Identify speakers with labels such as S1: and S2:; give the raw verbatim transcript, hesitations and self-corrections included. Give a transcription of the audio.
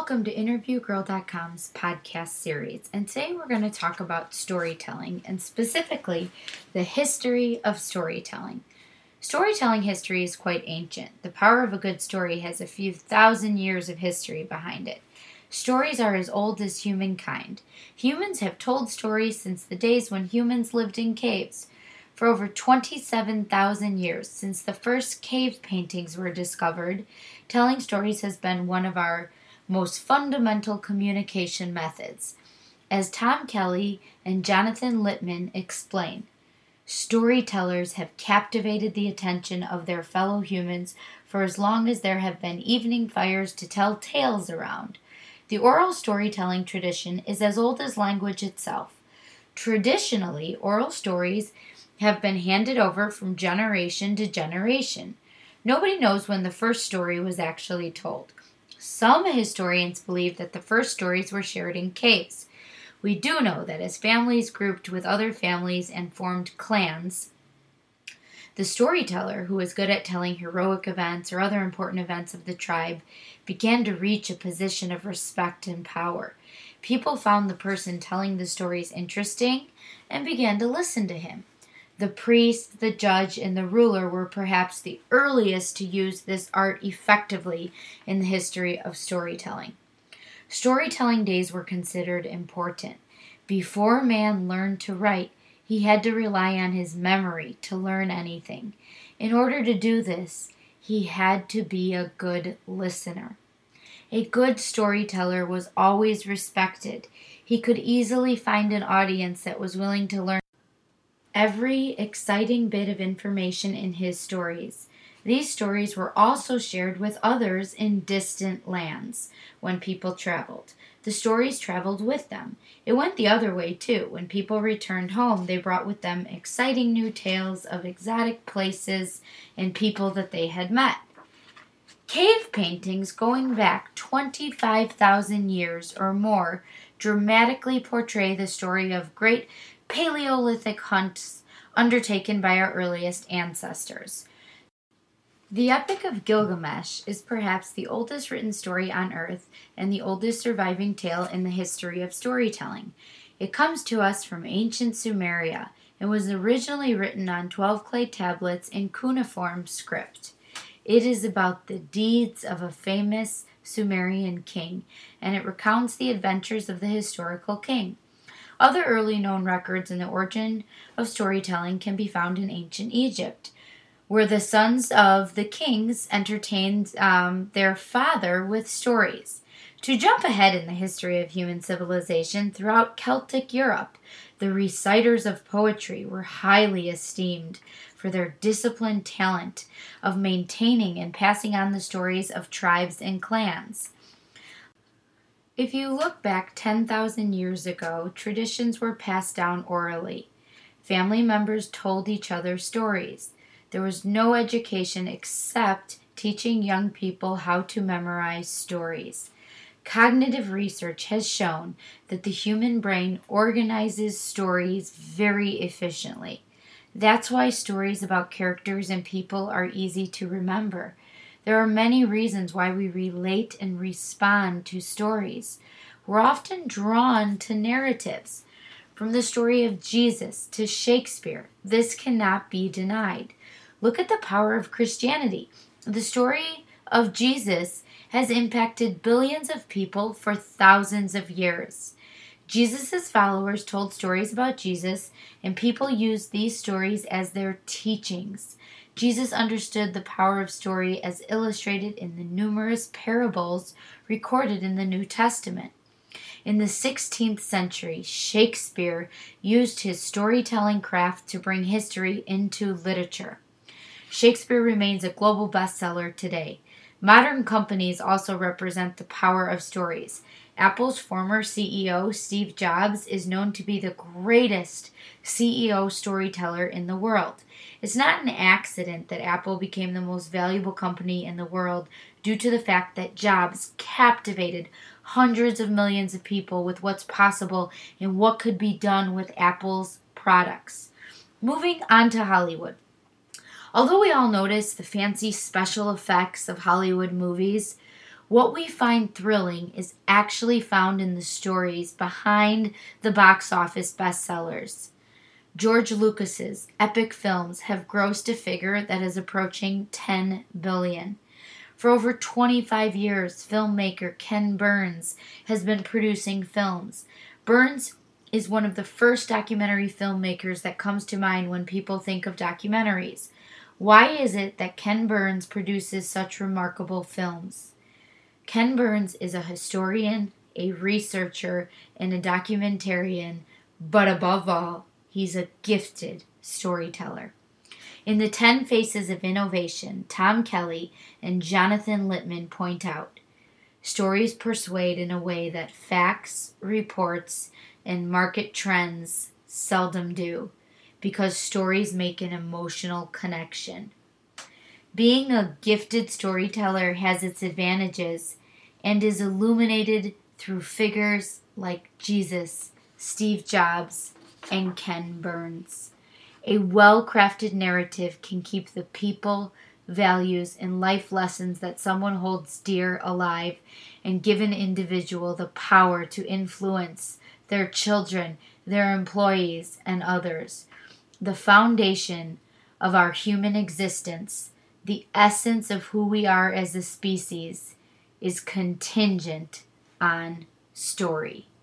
S1: Welcome to Interview Girl dot com's podcast series, and today we're going to talk about storytelling, and specifically the history of storytelling. Storytelling history is quite ancient. The power of a good story has a few thousand years of history behind it. Stories are as old as humankind. Humans have told stories since the days when humans lived in caves. For over twenty-seven thousand years, since the first cave paintings were discovered, telling stories has been one of our most fundamental communication methods. As Tom Kelly and Jonathan Littman explain, storytellers have captivated the attention of their fellow humans for as long as there have been evening fires to tell tales around. The oral storytelling tradition is as old as language itself. Traditionally, oral stories have been handed over from generation to generation. Nobody knows when the first story was actually told. Some historians believe that the first stories were shared in caves. We do know that as families grouped with other families and formed clans, the storyteller, who was good at telling heroic events or other important events of the tribe, began to reach a position of respect and power. People found the person telling the stories interesting and began to listen to him. The priest, the judge, and the ruler were perhaps the earliest to use this art effectively in the history of storytelling. Storytelling days were considered important. Before man learned to write, he had to rely on his memory to learn anything. In order to do this, he had to be a good listener. A good storyteller was always respected. He could easily find an audience that was willing to learn every exciting bit of information in his stories. These stories were also shared with others in distant lands when people traveled. The stories traveled with them. It went the other way too. When people returned home, they brought with them exciting new tales of exotic places and people that they had met. Cave paintings going back twenty-five thousand years or more dramatically portray the story of great Paleolithic hunts undertaken by our earliest ancestors. The Epic of Gilgamesh is perhaps the oldest written story on Earth and the oldest surviving tale in the history of storytelling. It comes to us from ancient Sumeria and was originally written on twelve clay tablets in cuneiform script. It is about the deeds of a famous Sumerian king, and it recounts the adventures of the historical king. Other early known records in the origin of storytelling can be found in ancient Egypt, where the sons of the kings entertained um, their father with stories. To jump ahead in the history of human civilization, throughout Celtic Europe, the reciters of poetry were highly esteemed for their disciplined talent of maintaining and passing on the stories of tribes and clans. If you look back ten thousand years ago, traditions were passed down orally. Family members told each other stories. There was no education except teaching young people how to memorize stories. Cognitive research has shown that the human brain organizes stories very efficiently. That's why stories about characters and people are easy to remember. There are many reasons why we relate and respond to stories. We're often drawn to narratives. From the story of Jesus to Shakespeare, this cannot be denied. Look at the power of Christianity. The story of Jesus has impacted billions of people for thousands of years. Jesus' followers told stories about Jesus, and people used these stories as their teachings. Jesus understood the power of story as illustrated in the numerous parables recorded in the New Testament. In the sixteenth century, Shakespeare used his storytelling craft to bring history into literature. Shakespeare remains a global bestseller today. Modern companies also represent the power of stories. Apple's former C E O, Steve Jobs, is known to be the greatest C E O storyteller in the world. It's not an accident that Apple became the most valuable company in the world due to the fact that Jobs captivated hundreds of millions of people with what's possible and what could be done with Apple's products. Moving on to Hollywood. Although we all notice the fancy special effects of Hollywood movies, What we find thrilling is actually found in the stories behind the box office bestsellers. George Lucas's epic films have grossed a figure that is approaching ten billion dollars. For over twenty-five years, filmmaker Ken Burns has been producing films. Burns is one of the first documentary filmmakers that comes to mind when people think of documentaries. Why is it that Ken Burns produces such remarkable films? Ken Burns is a historian, a researcher, and a documentarian, but above all, he's a gifted storyteller. In The Ten Faces of Innovation, Tom Kelly and Jonathan Littman point out, stories persuade in a way that facts, reports, and market trends seldom do, because stories make an emotional connection. Being a gifted storyteller has its advantages and is illuminated through figures like Jesus, Steve Jobs, and Ken Burns. A well-crafted narrative can keep the people, values, and life lessons that someone holds dear alive and give an individual the power to influence their children, their employees, and others. The foundation of our human existence, the essence of who we are as a species, is contingent on story.